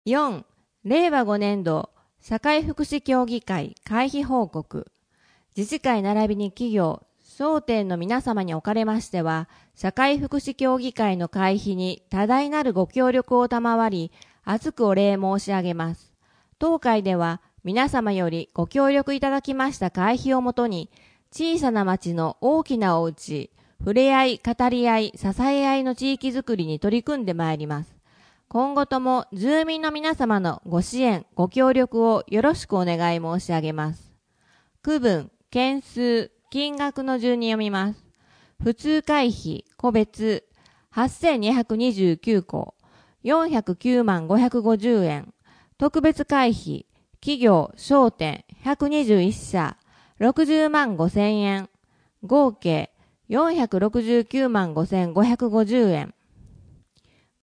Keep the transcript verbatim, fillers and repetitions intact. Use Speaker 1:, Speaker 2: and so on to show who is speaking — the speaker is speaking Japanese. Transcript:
Speaker 1: よん、れいわごねんど社会福祉協議会会費報告。自治会並びに企業、商店の皆様におかれましては、社会福祉協議会の会費に多大なるご協力を賜り、厚くお礼申し上げます。当会では、皆様よりご協力いただきました会費をもとに、小さな町の大きなお家、触れ合い、語り合い、支え合いの地域づくりに取り組んでまいります。今後とも住民の皆様のご支援、ご協力をよろしくお願い申し上げます。区分、件数、金額の順に読みます。普通会費、個別、はっせんにひゃくにじゅうきゅうこ、よんひゃくきゅうまんごひゃくごじゅうえん。特別会費、企業、商店、ひゃくにじゅういっしゃ、ろくじゅうまんごせんえん。合計、よんひゃくろくじゅうきゅうまんごせんごひゃくごじゅうえん。